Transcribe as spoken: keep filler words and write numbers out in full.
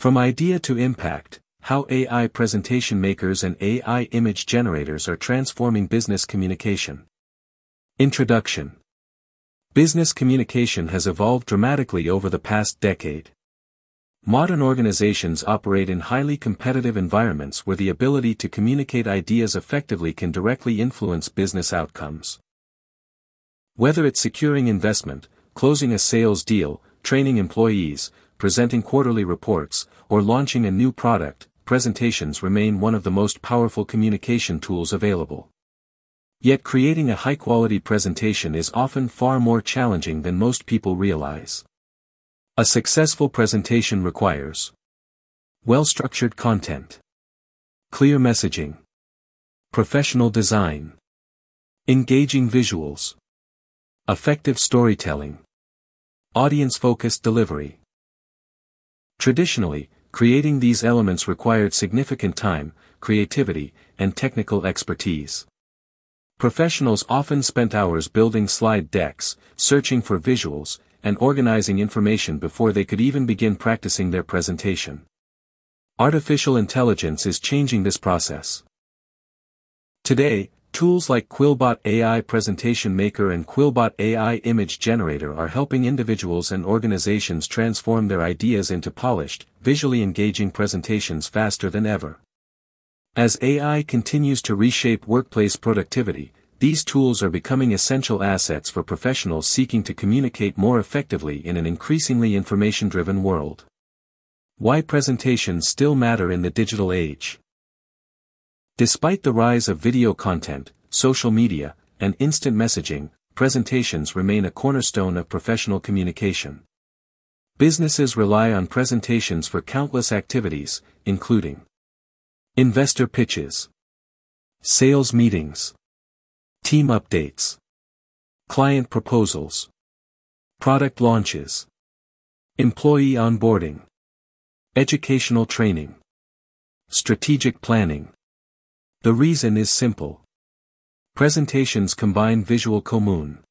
From idea to impact, how A I presentation makers and A I image generators are transforming business communication. Introduction. Business communication has evolved dramatically over the past decade. Modern organizations operate in highly competitive environments where the ability to communicate ideas effectively can directly influence business outcomes. Whether it's securing investment, closing a sales deal, training employees, presenting quarterly reports, or launching a new product, presentations remain one of the most powerful communication tools available. Yet creating a high-quality presentation is often far more challenging than most people realize. A successful presentation requires well-structured content, clear messaging, professional design, engaging visuals, effective storytelling, audience-focused delivery. Traditionally, creating these elements required significant time, creativity, and technical expertise. Professionals often spent hours building slide decks, searching for visuals, and organizing information before they could even begin practicing their presentation. Artificial intelligence is changing this process. Today, tools like Quillbot A I Presentation Maker and Quillbot A I Image Generator are helping individuals and organizations transform their ideas into polished, visually engaging presentations faster than ever. As A I continues to reshape workplace productivity, these tools are becoming essential assets for professionals seeking to communicate more effectively in an increasingly information-driven world. Why presentations still matter in the digital age. Despite the rise of video content, social media, and instant messaging, presentations remain a cornerstone of professional communication. Businesses rely on presentations for countless activities, including investor pitches, sales meetings, team updates, client proposals, product launches, employee onboarding, educational training, strategic planning. The reason is simple. Presentations combine visual commune,